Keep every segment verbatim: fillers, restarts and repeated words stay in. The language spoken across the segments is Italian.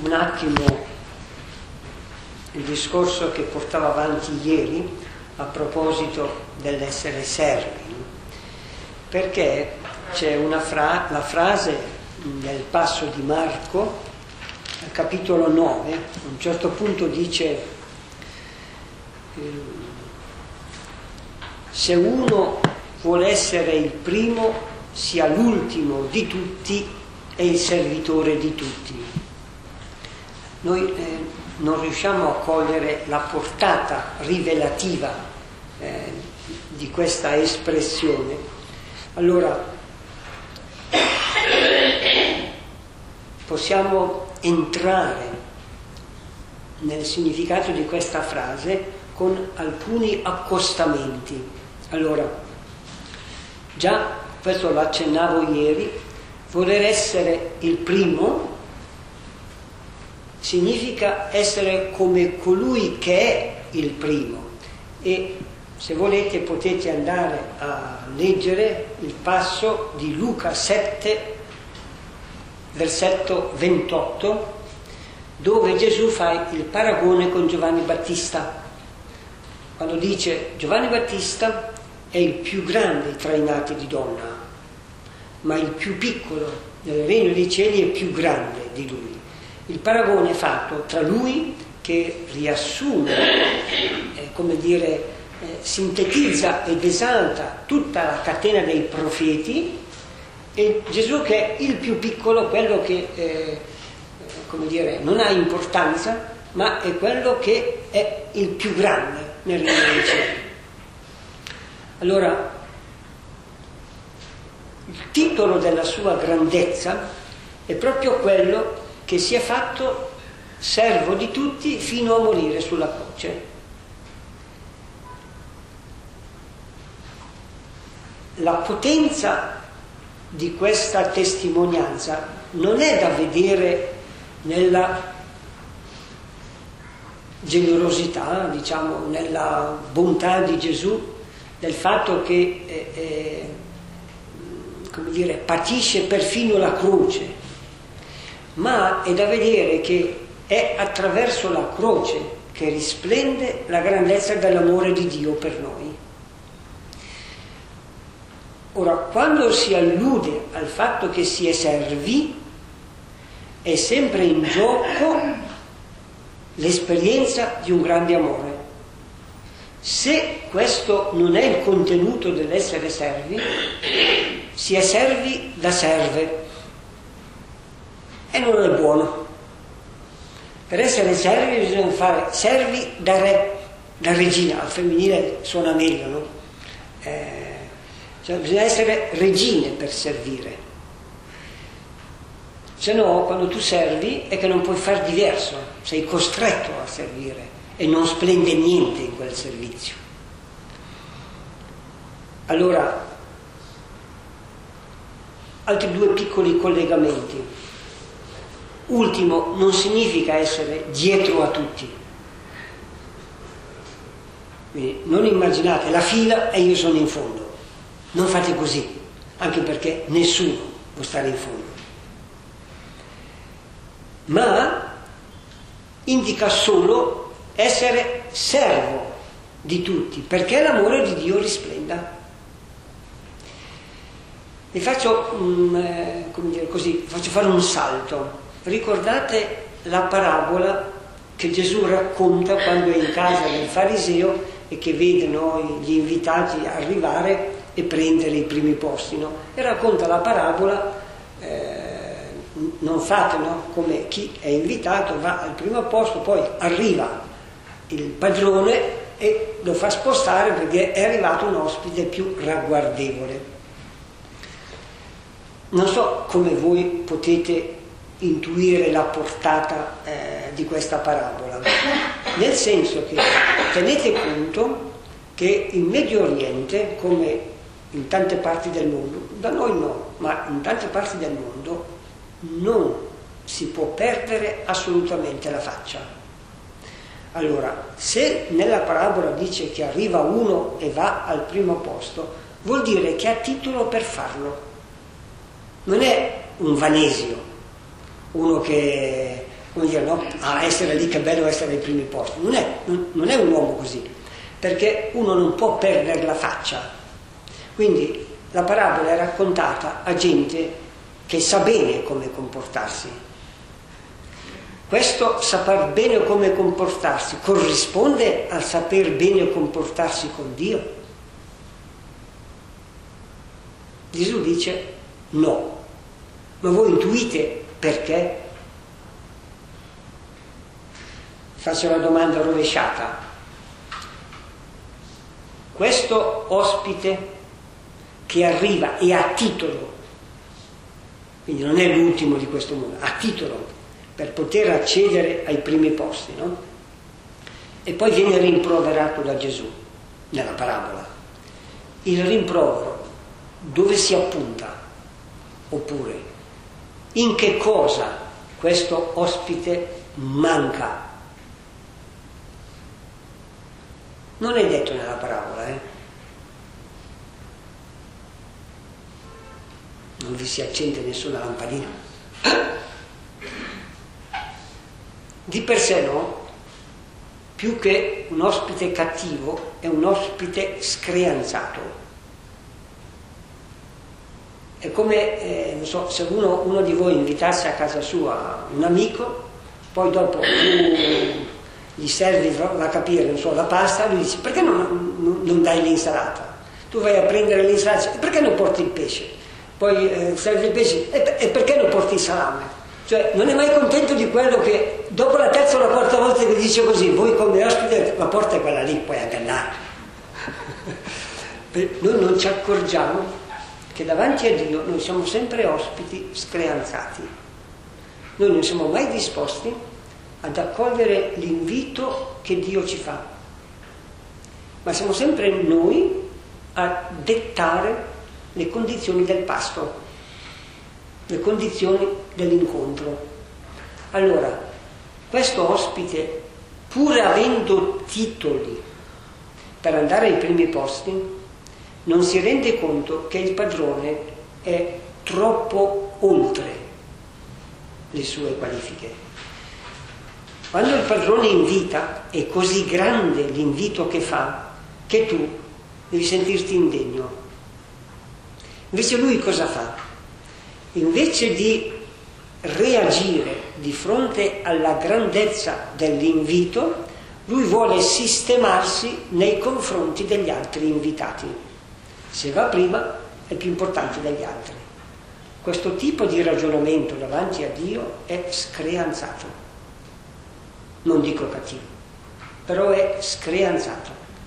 un attimo il discorso che portavo avanti ieri a proposito dell'essere servi, perché c'è una fra- la frase nel passo di Marco, al capitolo nove, a un certo punto dice eh, se uno vuole essere il primo, sia l'ultimo di tutti e il servitore di tutti. Noi eh, non riusciamo a cogliere la portata rivelativa eh, di questa espressione. Allora, possiamo entrare nel significato di questa frase con alcuni accostamenti. Allora, già questo lo accennavo ieri, voler essere il primo significa essere come colui che è il primo, e se volete potete andare a leggere il passo di Luca sette, versetto ventotto, dove Gesù fa il paragone con Giovanni Battista, quando dice Giovanni Battista è il più grande tra i nati di donna, ma il più piccolo nel regno dei cieli è più grande di lui. Il paragone è fatto tra lui, che riassume, eh, come dire, eh, sintetizza ed esalta tutta la catena dei profeti, e Gesù che è il più piccolo, quello che eh, come dire, non ha importanza, ma è quello che è il più grande nel regno dei cieli. Allora, il titolo della sua grandezza è proprio quello che si è fatto servo di tutti fino a morire sulla croce. La potenza di questa testimonianza non è da vedere nella generosità, diciamo, nella bontà di Gesù, del fatto che eh, eh, come dire, patisce perfino la croce, ma è da vedere che è attraverso la croce che risplende la grandezza dell'amore di Dio per noi. Ora, quando si allude al fatto che si è servi, è sempre in gioco l'esperienza di un grande amore. Se questo non è il contenuto dell'essere servi, si è servi da serve, e non è buono. Per essere servi bisogna fare servi da re, da regina, al femminile suona meglio, no? Eh, cioè bisogna essere regine per servire. Se no, quando tu servi è che non puoi far diverso, sei costretto a servire e non splende niente in quel servizio. Allora, altri due piccoli collegamenti. Ultimo, non significa essere dietro a tutti. Quindi non immaginate la fila e io sono in fondo. Non fate così, anche perché nessuno può stare in fondo. Ma indica solo essere servo di tutti, perché l'amore di Dio risplenda. Vi faccio, um, eh, come dire così, faccio fare un salto. Ricordate la parabola che Gesù racconta quando è in casa del fariseo e che vede no, gli invitati arrivare e prendere i primi posti, no? E racconta la parabola, eh, non fate no, come chi è invitato va al primo posto, poi arriva il padrone e lo fa spostare perché è arrivato un ospite più ragguardevole. Non so come voi potete intuire la portata eh, di questa parabola, nel senso che tenete conto che in Medio Oriente, come in tante parti del mondo, da noi no, ma in tante parti del mondo non si può perdere assolutamente la faccia. Allora, se nella parabola dice che arriva uno e va al primo posto, vuol dire che ha titolo per farlo. Non è un vanesio, uno che come dire, no? Ah, essere lì, che bello essere ai primi posti. Non è, non, non è un uomo così, perché uno non può perdere la faccia. Quindi la parabola è raccontata a gente che sa bene come comportarsi. Questo saper bene come comportarsi corrisponde al saper bene comportarsi con Dio? Gesù dice no. Ma voi intuite perché? Faccio una domanda rovesciata. Questo ospite che arriva e a titolo, quindi non è l'ultimo di questo mondo, a titolo per poter accedere ai primi posti, no? E poi viene rimproverato da Gesù nella parabola. Il rimprovero dove si appunta? Oppure in che cosa questo ospite manca? Non è detto nella parabola, eh? Non vi si accende nessuna lampadina. Di per sé no, più che un ospite cattivo è un ospite screanzato. È come, eh, non so, se uno, uno di voi invitasse a casa sua un amico, poi dopo tu gli servi da capire, non so, la pasta, lui dice: perché non, non, non dai l'insalata? Tu vai a prendere l'insalata, perché non porti il pesce? Poi eh, servi il pesce, e, e perché non porti il salame? Cioè non è mai contento di quello che dopo la terza o la quarta volta che dice così: voi come ospite, la porta è quella lì, puoi anche andare. Noi non ci accorgiamo che davanti a Dio noi siamo sempre ospiti screanzati. Noi non siamo mai disposti ad accogliere l'invito che Dio ci fa, ma siamo sempre noi a dettare le condizioni del pasto, le condizioni dell'incontro. Allora, questo ospite, pur avendo titoli per andare ai primi posti, non si rende conto che il padrone è troppo oltre le sue qualifiche. Quando il padrone invita, è così grande l'invito che fa, che tu devi sentirti indegno. Invece lui cosa fa? Invece di reagire di fronte alla grandezza dell'invito, lui vuole sistemarsi nei confronti degli altri invitati. Se va prima è più importante degli altri. Questo tipo di ragionamento davanti a Dio è screanzato. Non dico cattivo, però è screanzato.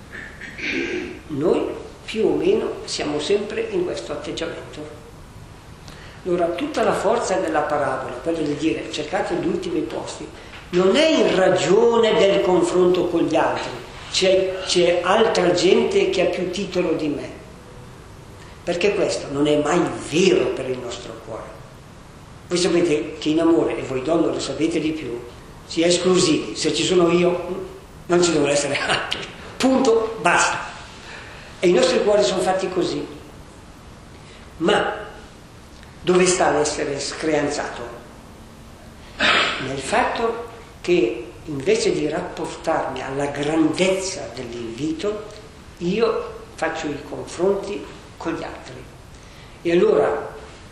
Noi più o meno siamo sempre in questo atteggiamento. Allora tutta la forza della parabola, quello di dire cercate gli ultimi posti, non è in ragione del confronto con gli altri, c'è, c'è altra gente che ha più titolo di me, perché questo non è mai vero per il nostro cuore. Voi sapete che in amore, e voi donne lo sapete di più, si è esclusivi. Se ci sono io non ci devono essere altri, punto, basta. E i nostri cuori sono fatti così. Ma dove sta l'essere screanzato? Nel fatto che invece di rapportarmi alla grandezza dell'invito, io faccio i confronti con gli altri. E allora,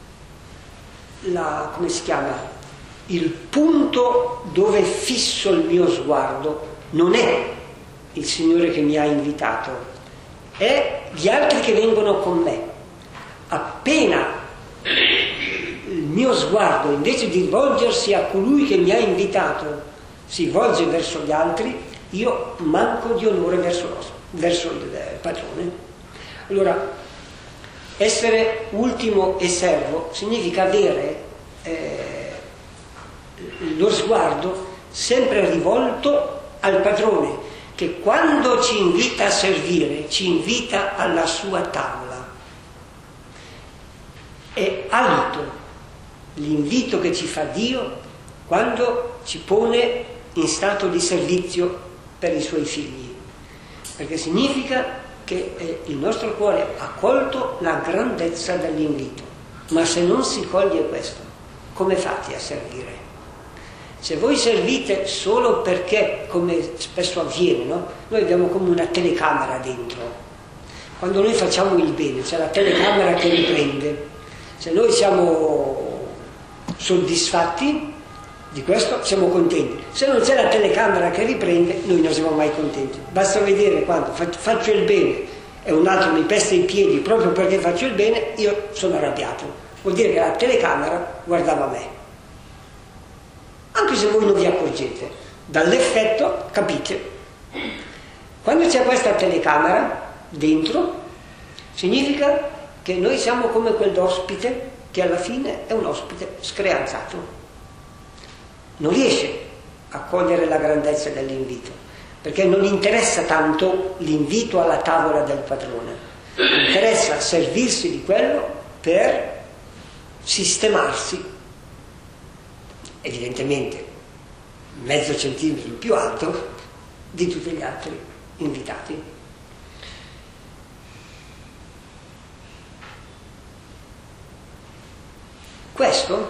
la, come si chiama? Il punto dove fisso il mio sguardo non è il Signore che mi ha invitato, è gli altri che vengono con me. Appena il mio sguardo, invece di rivolgersi a colui che mi ha invitato, si volge verso gli altri, io manco di onore verso, verso il padrone. Allora, essere ultimo e servo significa avere eh, lo sguardo sempre rivolto al padrone, che quando ci invita a servire ci invita alla sua tavola. È alto l'invito che ci fa Dio quando ci pone in stato di servizio per i suoi figli, perché significa che eh, il nostro cuore ha colto la grandezza dell'invito. Ma se non si coglie questo, come fate a servire? Se voi servite solo perché, come spesso avviene, no? Noi abbiamo come una telecamera dentro. Quando noi facciamo il bene, c'è la telecamera che riprende. Se noi siamo soddisfatti di questo, siamo contenti. Se non c'è la telecamera che riprende, noi non siamo mai contenti. Basta vedere quando faccio il bene e un altro mi pesta i piedi proprio perché faccio il bene, io sono arrabbiato. Vuol dire che la telecamera guardava me. Anche se voi non vi accorgete, dall'effetto capite. Quando c'è questa telecamera dentro, significa che noi siamo come quell'ospite che alla fine è un ospite screanzato. Non riesce a cogliere la grandezza dell'invito, perché non interessa tanto l'invito alla tavola del padrone, interessa servirsi di quello per sistemarsi, evidentemente mezzo centimetro più alto di tutti gli altri invitati. Questo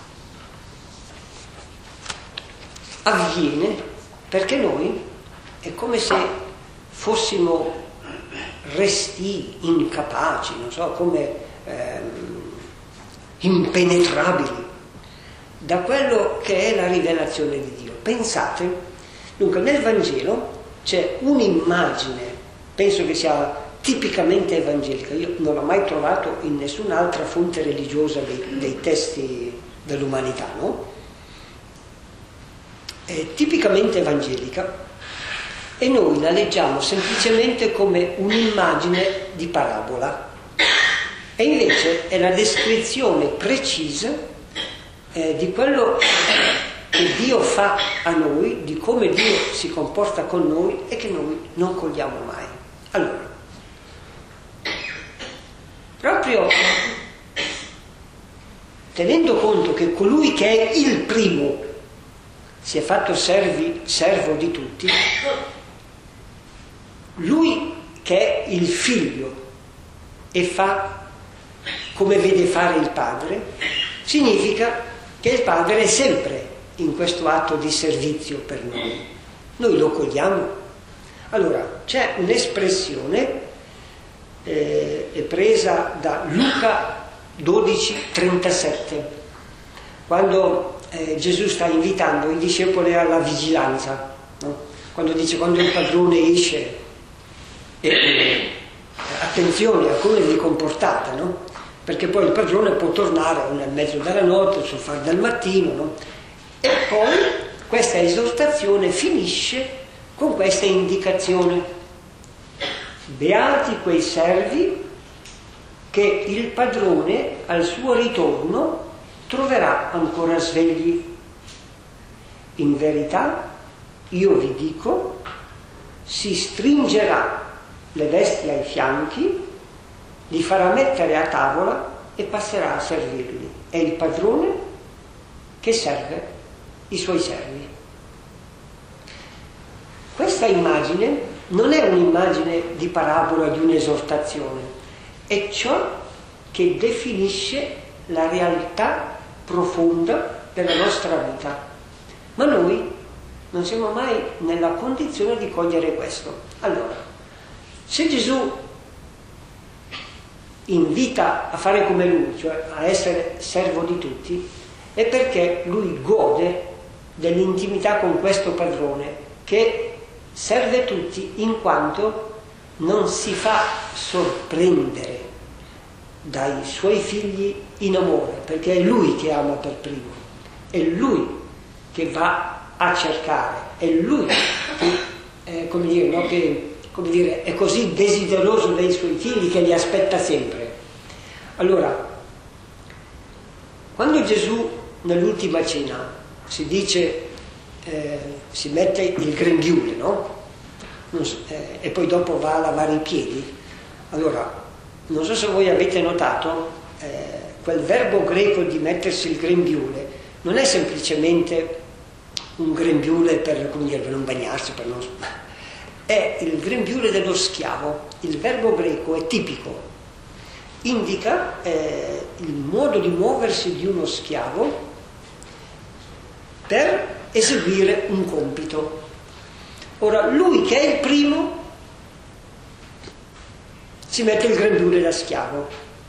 avviene perché noi è come se fossimo restii, incapaci, non so, come ehm, impenetrabili da quello che è la rivelazione di Dio. Pensate, dunque nel Vangelo c'è un'immagine, penso che sia tipicamente evangelica, io non l'ho mai trovato in nessun'altra fonte religiosa dei, dei testi dell'umanità, no? È tipicamente evangelica e noi la leggiamo semplicemente come un'immagine di parabola, e invece è la descrizione precisa eh, di quello che Dio fa a noi, di come Dio si comporta con noi e che noi non cogliamo mai. Allora, proprio tenendo conto che colui che è il primo si è fatto servi, servo di tutti, lui che è il figlio e fa come vede fare il padre, significa che il padre è sempre in questo atto di servizio per noi. Noi lo cogliamo. Allora, c'è un'espressione eh, è presa da Luca dodici trentasette, quando eh, Gesù sta invitando i discepoli alla vigilanza, no? Quando dice, quando il padrone esce, e, eh, attenzione a come vi comportate, no? Perché poi il padrone può tornare nel mezzo della notte, sul far del mattino, no? E poi questa esortazione finisce con questa indicazione: beati quei servi che il padrone al suo ritorno troverà ancora svegli. In verità, io vi dico, si stringerà le vesti ai fianchi, li farà mettere a tavola e passerà a servirli. È il padrone che serve i suoi servi. Questa immagine non è un'immagine di parabola, di un'esortazione, è ciò che definisce la realtà profonda della nostra vita. Ma noi non siamo mai nella condizione di cogliere questo. Allora, se Gesù invita a fare come lui, cioè a essere servo di tutti, è perché lui gode dell'intimità con questo padrone che serve tutti, in quanto non si fa sorprendere dai suoi figli in amore, perché è lui che ama per primo, è lui che va a cercare, è lui che, eh, come dire, no, che come dire, è così desideroso dei suoi figli che li aspetta sempre. Allora, quando Gesù nell'ultima cena si dice, eh, si mette il grembiule, no? Non so, eh, e poi dopo va a lavare i piedi. Allora, non so se voi avete notato, eh, quel verbo greco di mettersi il grembiule non è semplicemente un grembiule per, come dire, per non bagnarsi, per non... è il grembiule dello schiavo. Il verbo greco è tipico, indica eh, il modo di muoversi di uno schiavo per eseguire un compito. Ora, lui che è il primo si mette il grembiule da schiavo,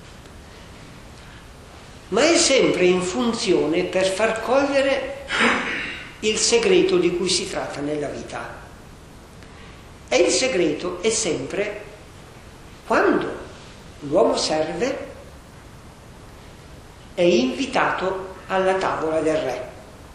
ma è sempre in funzione per far cogliere il segreto di cui si tratta nella vita. E il segreto è sempre quando l'uomo serve è invitato alla tavola del re,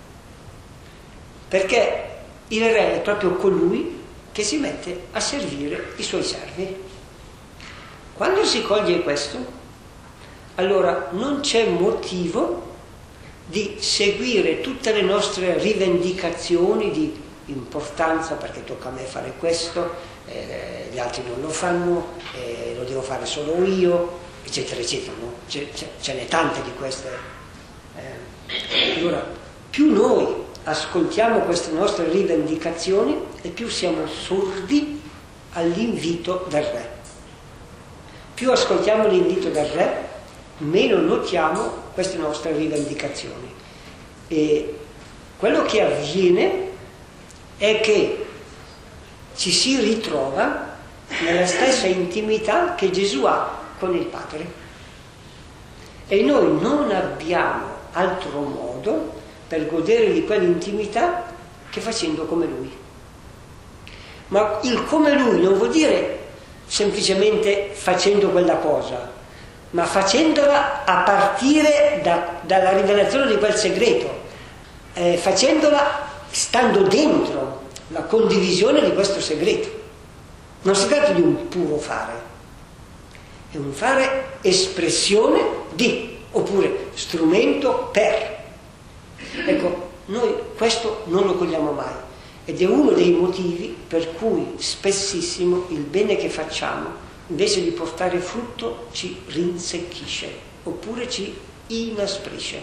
perché il re è proprio colui che si mette a servire i suoi servi. Quando si coglie questo, allora non c'è motivo di seguire tutte le nostre rivendicazioni di importanza, perché tocca a me fare questo, eh, gli altri non lo fanno, eh, lo devo fare solo io, eccetera, eccetera. No? Ce, ce, ce n'è tante di queste. Eh. Allora, più noi ascoltiamo queste nostre rivendicazioni e più siamo sordi all'invito del re. Più ascoltiamo l'invito del re, meno notiamo queste nostre rivendicazioni. E quello che avviene è che ci si ritrova nella stessa intimità che Gesù ha con il Padre. E noi non abbiamo altro modo per godere di quell'intimità che facendo come Lui. Ma il come Lui non vuol dire semplicemente facendo quella cosa, ma facendola a partire da, dalla rivelazione di quel segreto, eh, facendola stando dentro la condivisione di questo segreto. Non si tratta di un puro fare, è un fare espressione di, oppure strumento per. Ecco, noi questo non lo cogliamo mai. Ed è uno dei motivi per cui spessissimo il bene che facciamo, invece di portare frutto, ci rinsecchisce, oppure ci inasprisce.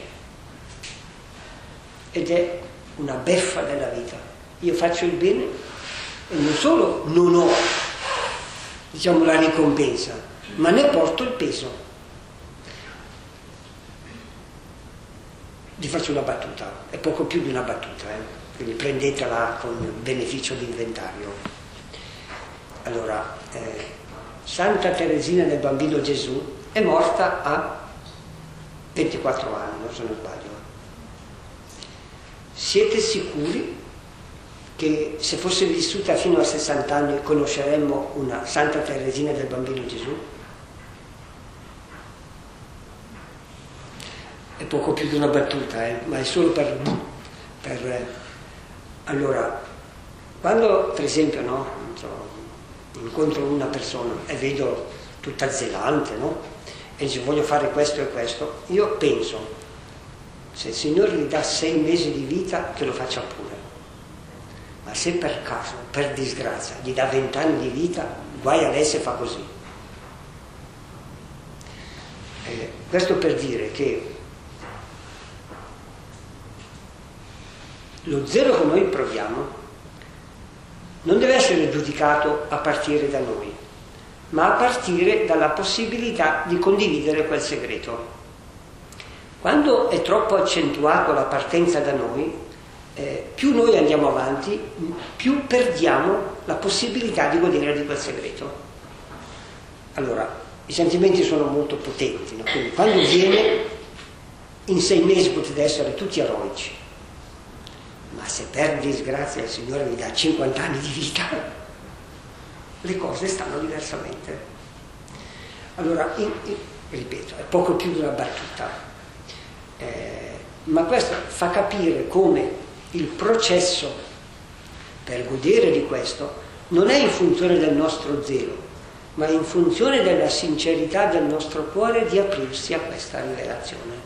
Ed è una beffa della vita. Io faccio il bene e non solo non ho, diciamo, la ricompensa, ma ne porto il peso. Vi faccio una battuta, è poco più di una battuta, eh? Quindi prendetela con beneficio di inventario. Allora, eh, Santa Teresina del Bambino Gesù è morta a ventiquattro anni, se non sbaglio. Siete sicuri che se fosse vissuta fino a sessanta anni conosceremmo una Santa Teresina del Bambino Gesù? È poco più di una battuta, eh, ma è solo per... per eh, allora, quando per esempio no, incontro una persona e vedo tutta zelante, no? E dice voglio fare questo e questo, io penso, se il Signore gli dà sei mesi di vita, che lo faccia pure. Ma se per caso, per disgrazia, gli dà vent'anni di vita, guai a lei se fa così. Eh, questo per dire che lo zelo che noi proviamo non deve essere giudicato a partire da noi, ma a partire dalla possibilità di condividere quel segreto. Quando è troppo accentuato la partenza da noi, eh, più noi andiamo avanti, più perdiamo la possibilità di godere di quel segreto. Allora, i sentimenti sono molto potenti, no? Quindi quando viene, in sei mesi potete essere tutti eroici. Ma se per disgrazia il Signore mi dà cinquanta anni di vita, le cose stanno diversamente. Allora, in, in, ripeto, è poco più di una battuta, eh, ma questo fa capire come il processo per godere di questo non è in funzione del nostro zelo, ma in funzione della sincerità del nostro cuore di aprirsi a questa rivelazione.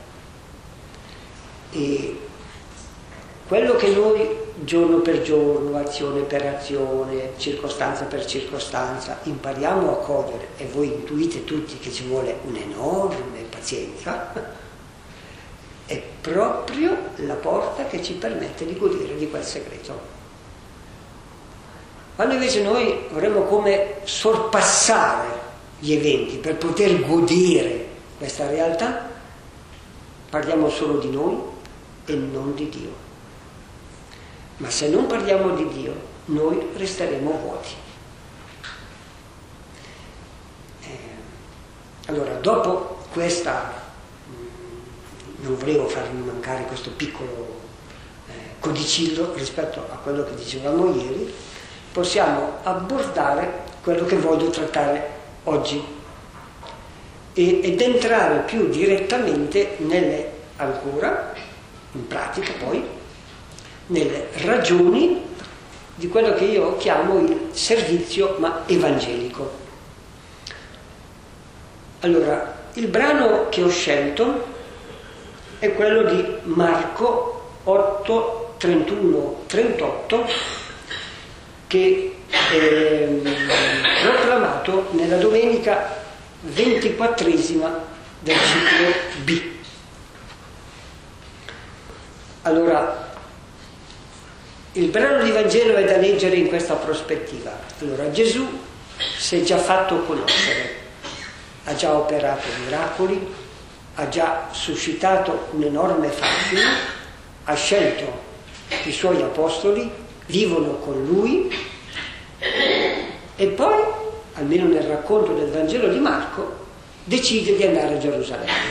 E quello che noi giorno per giorno, azione per azione, circostanza per circostanza impariamo a cogliere, e voi intuite tutti che ci vuole un'enorme pazienza, è proprio la porta che ci permette di godere di quel segreto. Quando invece noi vorremmo come sorpassare gli eventi per poter godere questa realtà, parliamo solo di noi e non di Dio. Ma se non parliamo di Dio, noi resteremo vuoti. Eh, allora, dopo questa, mh, non volevo farvi mancare questo piccolo eh, codicillo rispetto a quello che dicevamo ieri, possiamo abbordare quello che voglio trattare oggi e, ed entrare più direttamente nelle, ancora, in pratica poi, nelle ragioni di quello che io chiamo il servizio ma evangelico. Allora, il brano che ho scelto è quello di Marco otto, trentuno, trentotto, che è proclamato nella domenica ventiquattresima del ciclo B. Allora, il brano di Vangelo è da leggere in questa prospettiva. Allora, Gesù si è già fatto conoscere, ha già operato miracoli, ha già suscitato un'enorme fascino, ha scelto i suoi apostoli, vivono con lui e poi, almeno nel racconto del Vangelo di Marco, decide di andare a Gerusalemme.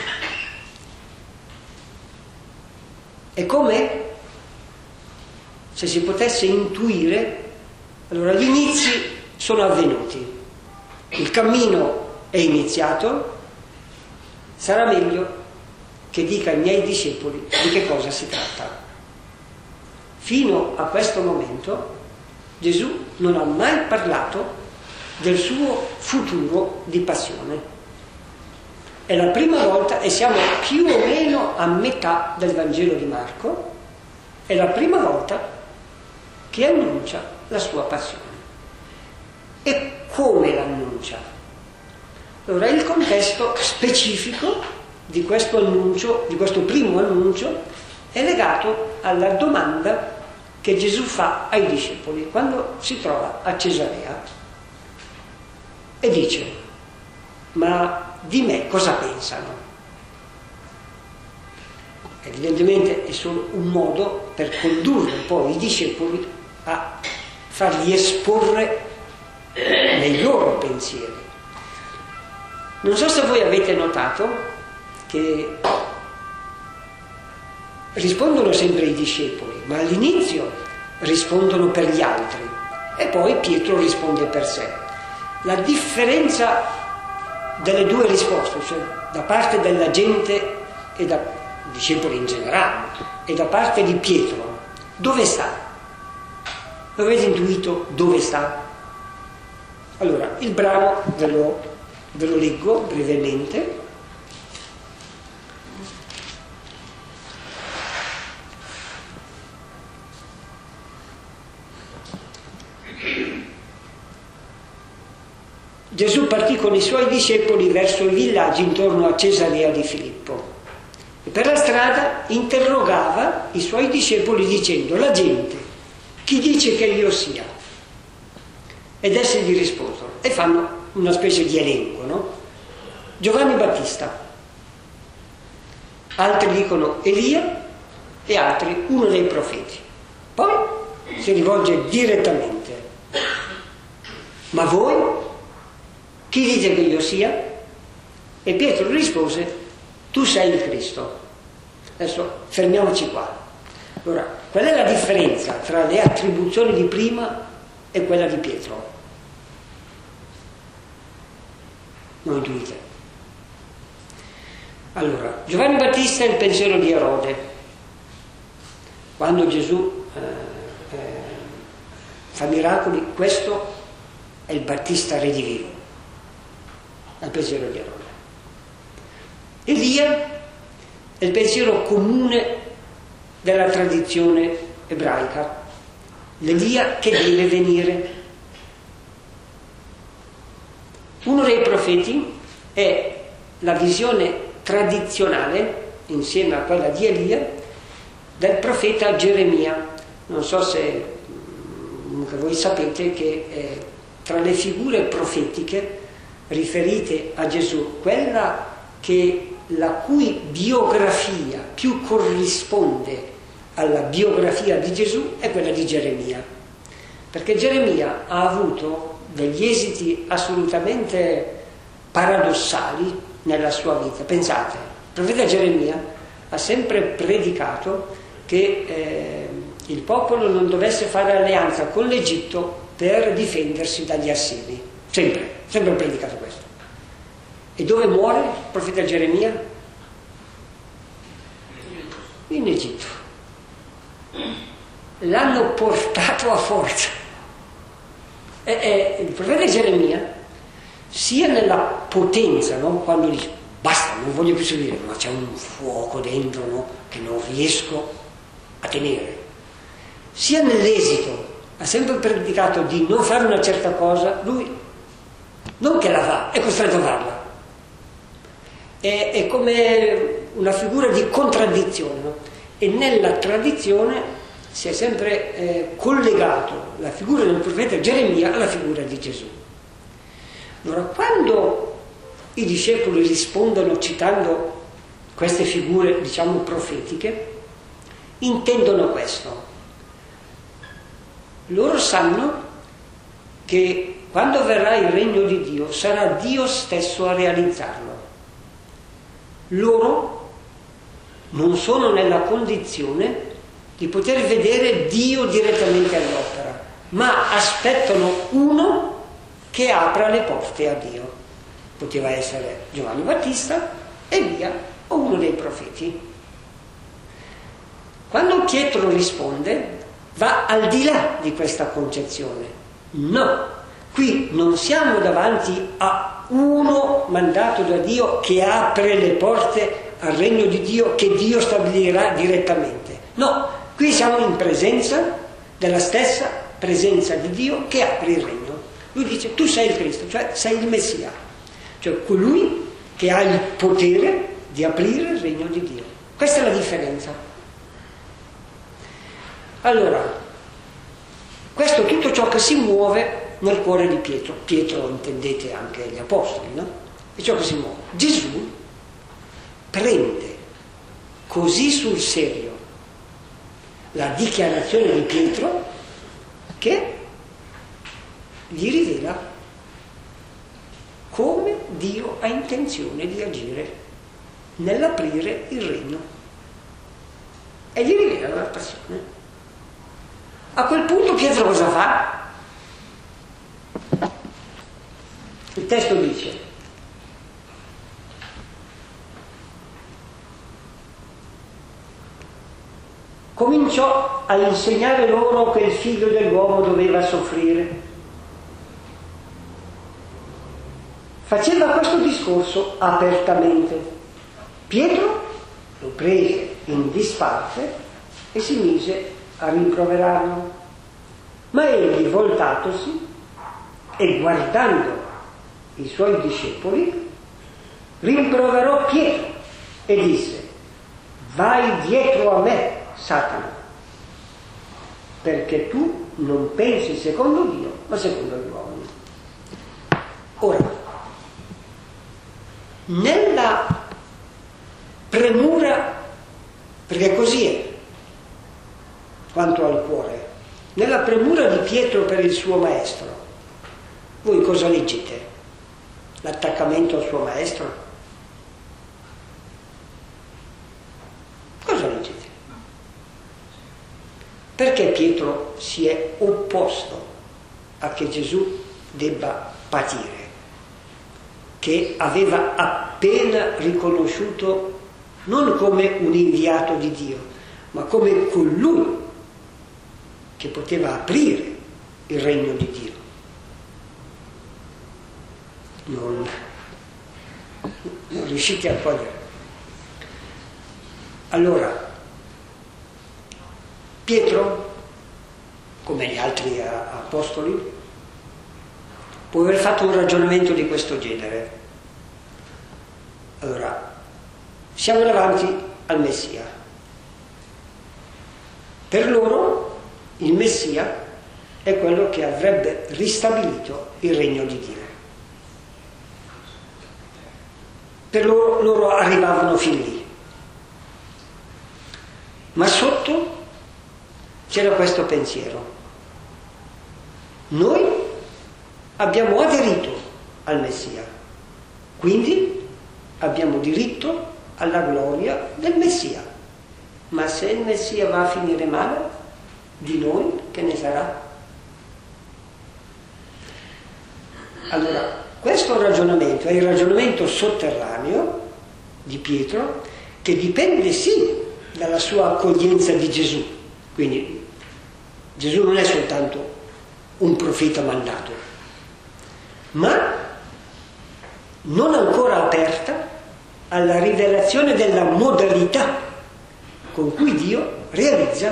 E come? Se si potesse intuire, allora gli inizi sono avvenuti, il cammino è iniziato, sarà meglio che dica ai miei discepoli di che cosa si tratta. Fino a questo momento Gesù non ha mai parlato del suo futuro di passione. È la prima volta, e siamo più o meno a metà del Vangelo di Marco, è la prima volta che annuncia la sua passione. E come l'annuncia? Allora, il contesto specifico di questo annuncio, di questo primo annuncio, è legato alla domanda che Gesù fa ai discepoli quando si trova a Cesarea e dice: ma di me cosa pensano? Evidentemente è solo un modo per condurre poi i discepoli a fargli esporre nei loro pensieri. Non so se voi avete notato che rispondono sempre i discepoli, ma all'inizio rispondono per gli altri e poi Pietro risponde per sé. La differenza delle due risposte, cioè da parte della gente e da discepoli in generale e da parte di Pietro, dove sta? Lo avete intuito dove sta? Allora, il brano ve lo, ve lo leggo brevemente. Gesù partì con i suoi discepoli verso i villaggi intorno a Cesarea di Filippo e per la strada interrogava i suoi discepoli dicendo: la gente, chi dice che io sia? Ed essi gli risposero, e fanno una specie di elenco, no? Giovanni Battista, altri dicono Elia e altri uno dei profeti. Poi si rivolge direttamente: ma voi? Chi dite che io sia? E Pietro rispose: tu sei il Cristo. Adesso fermiamoci qua. Allora, qual è la differenza tra le attribuzioni di prima e quella di Pietro? Non intuite? Allora, Giovanni Battista è il pensiero di Erode. Quando Gesù eh, eh, fa miracoli, questo è il Battista redivivo, al pensiero di Erode. Elia è il pensiero comune della tradizione ebraica, l'Elia che deve venire. Uno dei profeti è la visione tradizionale, insieme a quella di Elia, del profeta Geremia. Non so se comunque voi sapete che eh, tra le figure profetiche riferite a Gesù, quella che la cui biografia più corrisponde alla biografia di Gesù è quella di Geremia, perché Geremia ha avuto degli esiti assolutamente paradossali nella sua vita. Pensate, il profeta Geremia ha sempre predicato che eh, il popolo non dovesse fare alleanza con l'Egitto per difendersi dagli Assiri, sempre, sempre predicato questo. E dove muore il profeta Geremia? In Egitto. L'hanno portato a forza. E, e il profeta Geremia, sia nella potenza, no? Quando dice basta, non voglio più seguire, ma c'è un fuoco dentro, no? Che non riesco a tenere, sia nell'esito, ha sempre predicato di non fare una certa cosa, lui non che la fa, è costretto a farla. È, è come una figura di contraddizione, no? E nella tradizione si è sempre eh, collegato la figura del profeta Geremia alla figura di Gesù. Allora, quando i discepoli rispondono citando queste figure, diciamo, profetiche, intendono questo. Loro sanno che quando verrà il regno di Dio sarà Dio stesso a realizzarlo. Loro non sono nella condizione di poter vedere Dio direttamente all'opera, ma aspettano uno che apra le porte a Dio. Poteva essere Giovanni Battista, Elia o uno dei profeti. Quando Pietro risponde, va al di là di questa concezione. No, qui non siamo davanti a uno mandato da Dio che apre le porte al regno di Dio, che Dio stabilirà direttamente. No, qui siamo in presenza della stessa presenza di Dio che apre il regno. Lui dice: tu sei il Cristo, cioè sei il Messia, cioè colui che ha il potere di aprire il regno di Dio. Questa è la differenza. Allora, questo è tutto ciò che si muove nel cuore di Pietro. Pietro, intendete anche gli apostoli, no? È ciò che si muove. Gesù prende così sul serio la dichiarazione di Pietro che gli rivela come Dio ha intenzione di agire nell'aprire il regno, e gli rivela la passione. A quel punto Pietro cosa fa? Il testo dice: cominciò a insegnare loro che il figlio dell'uomo doveva soffrire. Faceva questo discorso apertamente. Pietro lo prese in disparte e si mise a rimproverarlo. Ma egli, voltatosi e guardando i suoi discepoli, rimproverò Pietro e disse: vai dietro a me, Satana, perché tu non pensi secondo Dio, ma secondo gli uomini. Ora, nella premura, perché così è quanto al cuore, nella premura di Pietro per il suo maestro, voi cosa leggete? L'attaccamento al suo maestro? Cosa leggete? Perché Pietro si è opposto a che Gesù debba patire, che aveva appena riconosciuto non come un inviato di Dio, ma come colui che poteva aprire il regno di Dio? Non, non riuscite a cogliere. Allora, Pietro, come gli altri apostoli, può aver fatto un ragionamento di questo genere. Allora, siamo davanti al Messia. Per loro il Messia è quello che avrebbe ristabilito il regno di Dio. Per loro, loro arrivavano fin lì. Ma sotto c'era questo pensiero. Noi abbiamo aderito al Messia, quindi abbiamo diritto alla gloria del Messia. Ma se il Messia va a finire male, di noi che ne sarà? Allora, questo ragionamento è il ragionamento sotterraneo di Pietro, che dipende sì dalla sua accoglienza di Gesù. Quindi Gesù non è soltanto un profeta mandato, ma non ancora aperta alla rivelazione della modalità con cui Dio realizza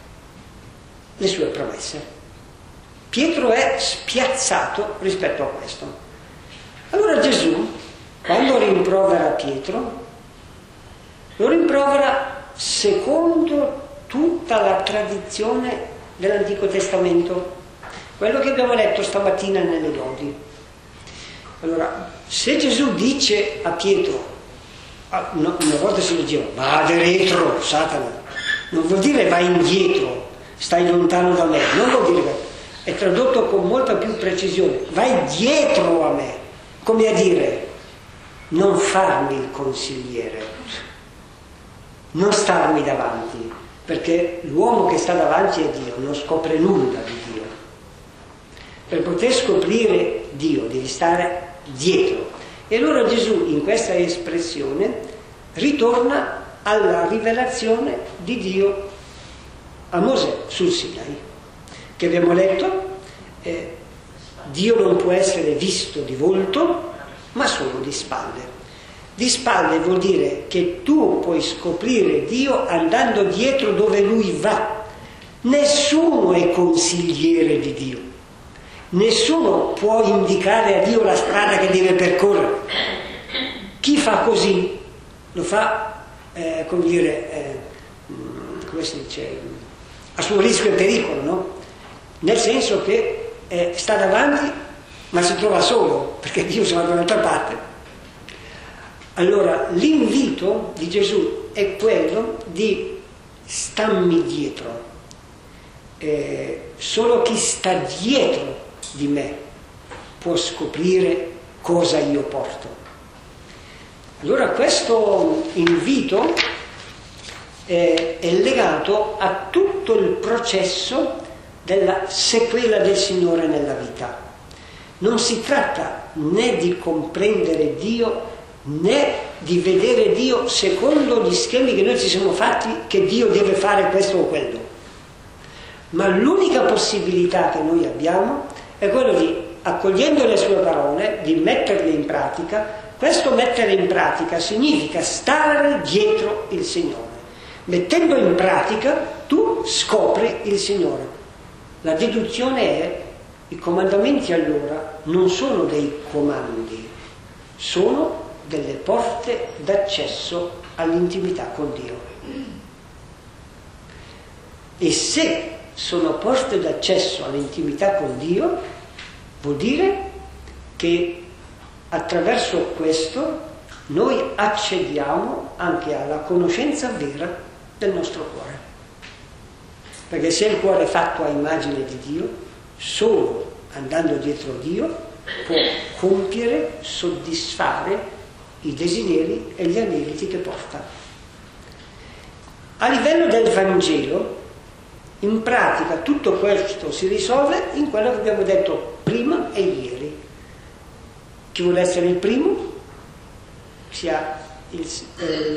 le sue promesse. Pietro è spiazzato rispetto a questo. Allora Gesù, quando rimprovera Pietro, lo rimprovera secondo tutta la tradizione dell'Antico Testamento, quello che abbiamo letto stamattina nelle lodi. Allora, se Gesù dice a Pietro, una volta si leggeva, vada retro, Satana, non vuol dire vai indietro, stai lontano da me, non vuol dire, è tradotto con molta più precisione, vai dietro a me, come a dire, non farmi il consigliere, non starmi davanti, perché l'uomo che sta davanti è Dio, non scopre nulla di Dio. Per poter scoprire Dio devi stare dietro. E allora Gesù in questa espressione ritorna alla rivelazione di Dio a Mosè sul Sinai, che abbiamo letto, eh, Dio non può essere visto di volto, ma solo di spalle. Di spalle vuol dire che tu puoi scoprire Dio andando dietro dove Lui va. Nessuno è consigliere di Dio. Nessuno può indicare a Dio la strada che deve percorrere. Chi fa così lo fa, eh, come dire, eh, come si dice, a suo rischio e pericolo, no? Nel senso che eh, sta davanti ma si trova solo, perché Dio si va da un'altra parte. Allora l'invito di Gesù è quello di stammi dietro. Eh, solo chi sta dietro di me può scoprire cosa io porto. Allora questo invito è, è legato a tutto il processo della sequela del Signore nella vita. Non si tratta né di comprendere Dio né di vedere Dio secondo gli schemi che noi ci siamo fatti che Dio deve fare questo o quello, ma l'unica possibilità che noi abbiamo è quello di, accogliendo le sue parole, di metterle in pratica. Questo mettere in pratica significa stare dietro il Signore. Mettendo in pratica tu scopri il Signore. La deduzione è: i comandamenti allora non sono dei comandi, sono delle porte d'accesso all'intimità con Dio. E se sono porte d'accesso all'intimità con Dio, vuol dire che attraverso questo noi accediamo anche alla conoscenza vera del nostro cuore. Perché se il cuore è fatto a immagine di Dio, solo andando dietro Dio può compiere, soddisfare i desideri e gli aneliti che porta. A livello del Vangelo, in pratica tutto questo si risolve in quello che abbiamo detto prima e ieri. Chi vuole essere il primo sia il, il,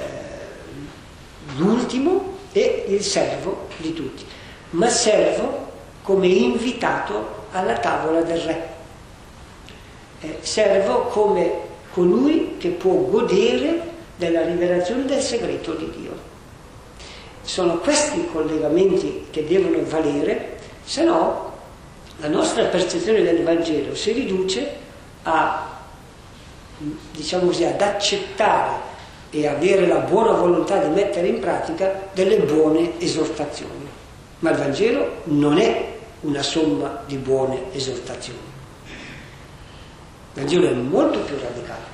l'ultimo e il servo di tutti, ma servo come invitato alla tavola del re, eh, servo come colui che può godere della rivelazione del segreto di Dio. Sono questi i collegamenti che devono valere, se no la nostra percezione del Vangelo si riduce a, diciamo così, ad accettare e avere la buona volontà di mettere in pratica delle buone esortazioni. Ma il Vangelo non è una somma di buone esortazioni. Il Vangelo è molto più radicale.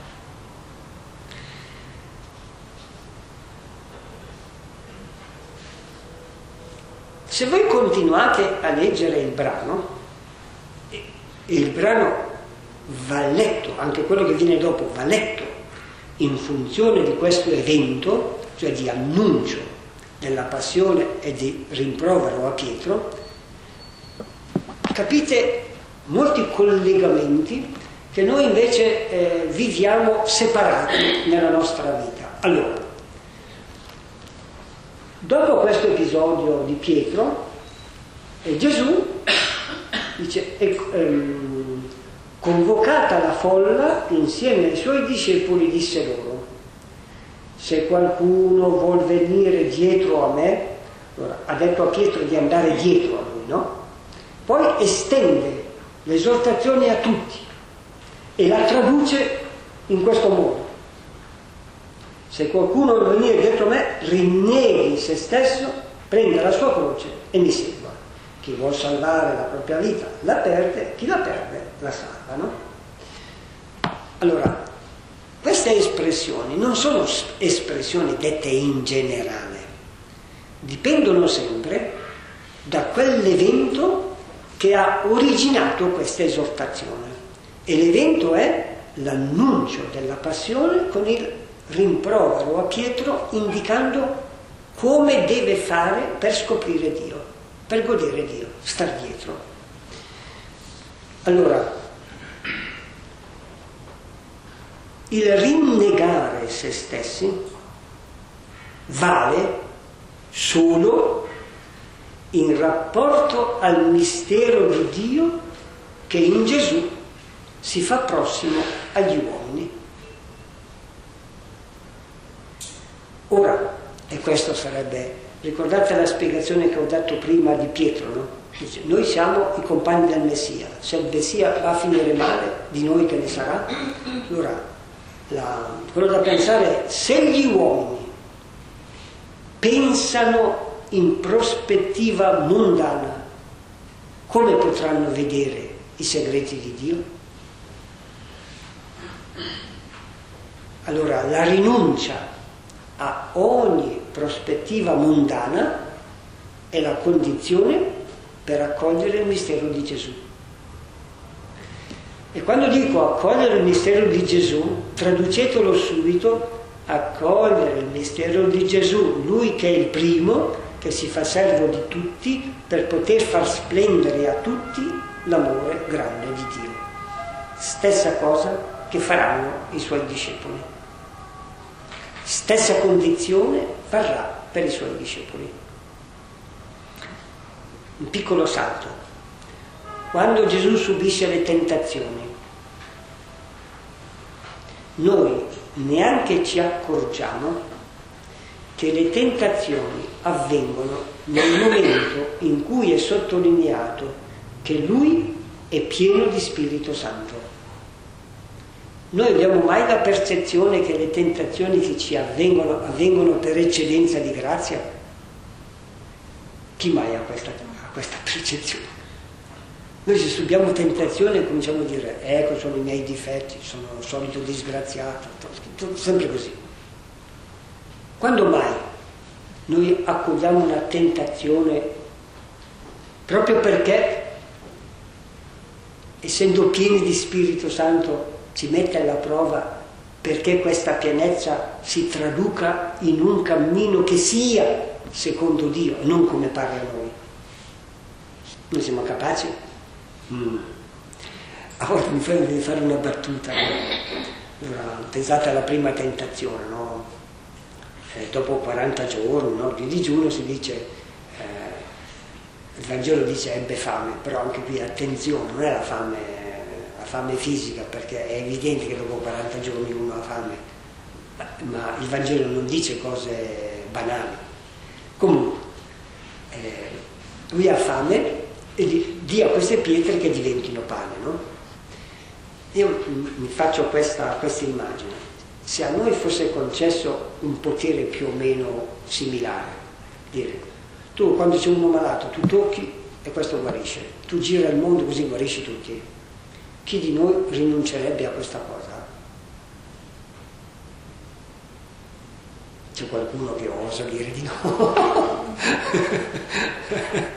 Se voi continuate a leggere il brano, il brano va letto, anche quello che viene dopo va letto in funzione di questo evento, cioè di annuncio della passione e di rimprovero a Pietro, capite molti collegamenti che noi invece eh, viviamo separati nella nostra vita. Allora, dopo questo episodio di Pietro, eh, Gesù dice, eh, ehm, convocata la folla insieme ai suoi discepoli, disse loro: se qualcuno vuol venire dietro a me, allora, ha detto a Pietro di andare dietro a lui, no? Poi estende l'esortazione a tutti e la traduce in questo modo: se qualcuno vuol venire dietro a me, rinneghi se stesso, prenda la sua croce e mi segua. Chi vuol salvare la propria vita la perde, chi la perde la salva, no? Allora, queste espressioni non sono espressioni dette in generale, dipendono sempre da quell'evento che ha originato questa esortazione, e l'evento è l'annuncio della passione con il rimprovero a Pietro indicando come deve fare per scoprire Dio, per godere Dio, star dietro. Allora, il rinnegare se stessi vale solo in rapporto al mistero di Dio che in Gesù si fa prossimo agli uomini. Ora, e questo sarebbe, ricordate la spiegazione che ho dato prima di Pietro, no? Dice, noi siamo i compagni del Messia, se il Messia va a finire male, di noi che ne sarà? Allora, la, quello da pensare è, se gli uomini pensano in prospettiva mondana, come potranno vedere i segreti di Dio? Allora, la rinuncia a ogni prospettiva mondana è la condizione per accogliere il mistero di Gesù. E quando dico accogliere il mistero di Gesù, traducetelo subito: accogliere il mistero di Gesù, lui che è il primo, che si fa servo di tutti per poter far splendere a tutti l'amore grande di Dio. Stessa cosa che faranno i suoi discepoli. Stessa condizione varrà per i suoi discepoli. Un piccolo salto. Quando Gesù subisce le tentazioni, noi neanche ci accorgiamo che le tentazioni avvengono nel momento in cui è sottolineato che Lui è pieno di Spirito Santo. Noi abbiamo mai la percezione che le tentazioni che ci avvengono avvengono per eccedenza di grazia? Chi mai ha questa, ha questa percezione? Noi se subiamo tentazione cominciamo a dire: ecco, sono i miei difetti, sono il solito disgraziato, sempre così. Quando mai noi accogliamo una tentazione proprio perché, essendo pieni di Spirito Santo, ci mette alla prova perché questa pienezza si traduca in un cammino che sia secondo Dio, non come pare a noi? Noi siamo capaci? Mm. A volte mi fa di fare una battuta, no? Allora, pensate alla prima tentazione, no? Eh, dopo quaranta giorni, no, di digiuno, si dice, eh, il Vangelo dice ebbe fame, però anche qui attenzione, non è la fame, la fame fisica, perché è evidente che dopo quaranta giorni uno ha fame, ma, ma il Vangelo non dice cose banali. Comunque, eh, lui ha fame e dia a queste pietre che diventino pane, no? Io mi faccio questa, questa immagine. Se a noi fosse concesso un potere più o meno similare, dire, tu quando c'è uno malato tu tocchi e questo guarisce, tu gira il mondo così guarisci tutti, chi di noi rinuncerebbe a questa cosa? C'è qualcuno che osa dire di no?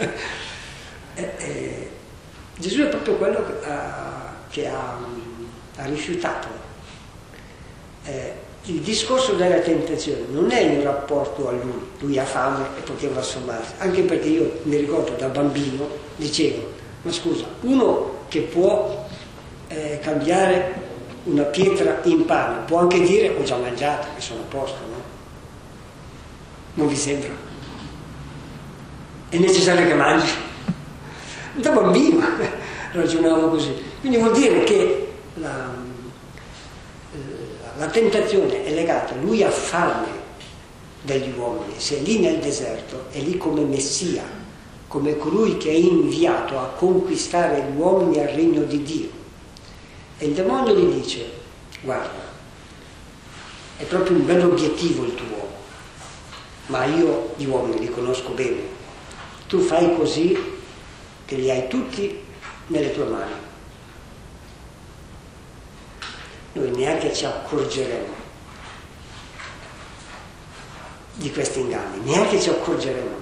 Gesù è proprio quello che ha, che ha, ha rifiutato. Eh, il discorso della tentazione non è in rapporto a lui, lui ha fame e poteva assommarsi, anche perché io mi ricordo da bambino, dicevo, ma scusa, uno che può eh, cambiare una pietra in pane, può anche dire ho già mangiato, che sono a posto, no? Non vi sembra? È necessario che mangi? Da bambino ragionavo così. Quindi vuol dire che la, la tentazione è legata, lui ha fame degli uomini, se è lì nel deserto, è lì come Messia, come colui che è inviato a conquistare gli uomini al regno di Dio. E il demonio gli dice, guarda, è proprio un bel obiettivo il tuo, ma io gli uomini li conosco bene, tu fai così che li hai tutti nelle tue mani. Noi neanche ci accorgeremo di questi inganni, neanche ci accorgeremo.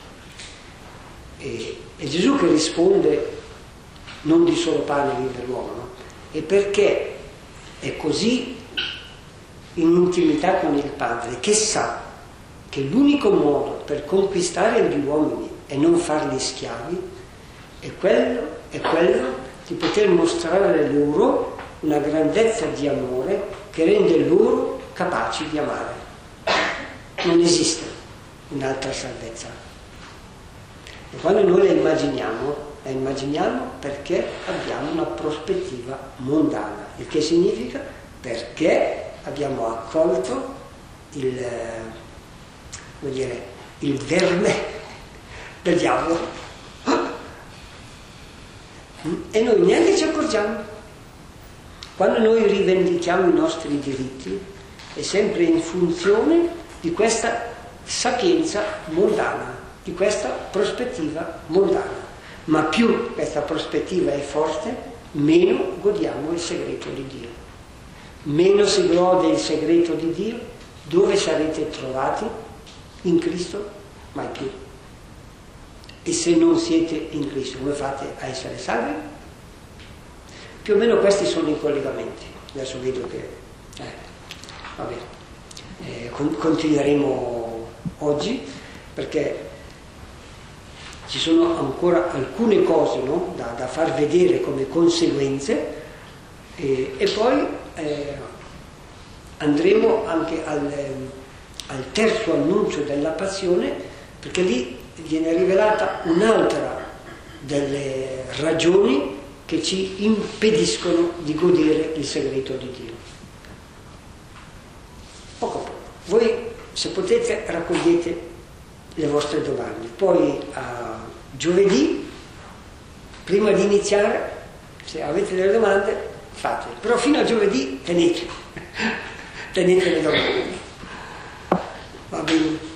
E, e Gesù che risponde, non di solo pane vive l'uomo, no? E perché è così in intimità con il Padre, che sa che l'unico modo per conquistare gli uomini e non farli schiavi è quello, è quello di poter mostrare loro una grandezza di amore che rende loro capaci di amare. Non esiste un'altra salvezza. E quando noi la immaginiamo, la immaginiamo perché abbiamo una prospettiva mondana, il che significa perché abbiamo accolto il, come dire, il verme del diavolo e noi neanche ci accorgiamo. Quando noi rivendichiamo i nostri diritti è sempre in funzione di questa sapienza mondana, di questa prospettiva mondana. Ma più questa prospettiva è forte, meno godiamo il segreto di Dio. Meno si gode il segreto di Dio. Dove sarete trovati? In Cristo? Mai più. E se non siete in Cristo, come fate a essere salvi? Più o meno questi sono i collegamenti. Adesso vedo che... Eh, va bene. Eh, con- continueremo oggi, perché ci sono ancora alcune cose, no? da, da far vedere come conseguenze e, e poi eh, andremo anche al, al terzo annuncio della passione, perché lì viene rivelata un'altra delle ragioni che ci impediscono di godere il segreto di Dio. Poco a poco. Voi, se potete, raccogliete le vostre domande. Poi a giovedì, prima di iniziare, se avete delle domande, fatele. Però fino a giovedì tenete, tenete le domande. Va bene.